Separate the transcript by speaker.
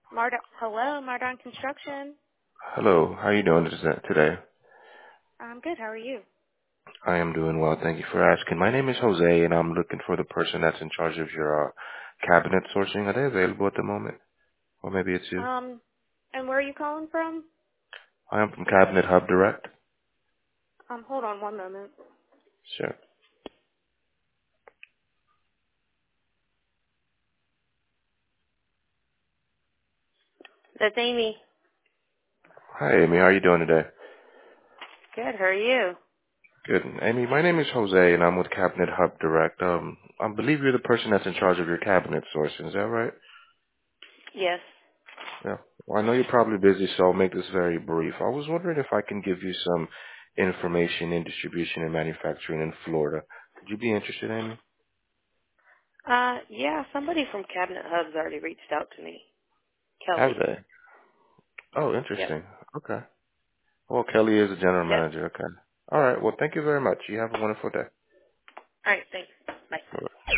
Speaker 1: Hello, Mardon Construction.
Speaker 2: Hello, how are you doing today?
Speaker 1: I'm good. How are you?
Speaker 2: I am doing well, thank you for asking. My name is Jose, and I'm looking for the person that's in charge of your cabinet sourcing. Are they available at the moment? Or maybe it's you.
Speaker 1: And where are you calling from?
Speaker 2: I am from Cabinet Hub Direct.
Speaker 1: Hold on one moment.
Speaker 2: Sure.
Speaker 1: That's Amy.
Speaker 2: Hi, Amy. How are you doing today?
Speaker 1: Good. How are you?
Speaker 2: Good. Amy, my name is Jose, and I'm with Cabinet Hub Direct. I believe you're the person that's in charge of your cabinet sourcing. Is that right?
Speaker 1: Yes.
Speaker 2: Yeah. Well, I know you're probably busy, so I'll make this very brief. I was wondering if I can give you some information in distribution and manufacturing in Florida. Would you be interested, Amy?
Speaker 1: Yeah, somebody from Cabinet Hub's already reached out to me.
Speaker 2: Have
Speaker 1: Kelly.
Speaker 2: they? Oh,
Speaker 1: Yep.
Speaker 2: interesting. Okay. Well, Kelly is the general
Speaker 1: Yep.
Speaker 2: manager. Okay. All right. Well, thank you very much. You have a wonderful day.
Speaker 1: All right. Thanks. Bye.
Speaker 2: Bye-bye.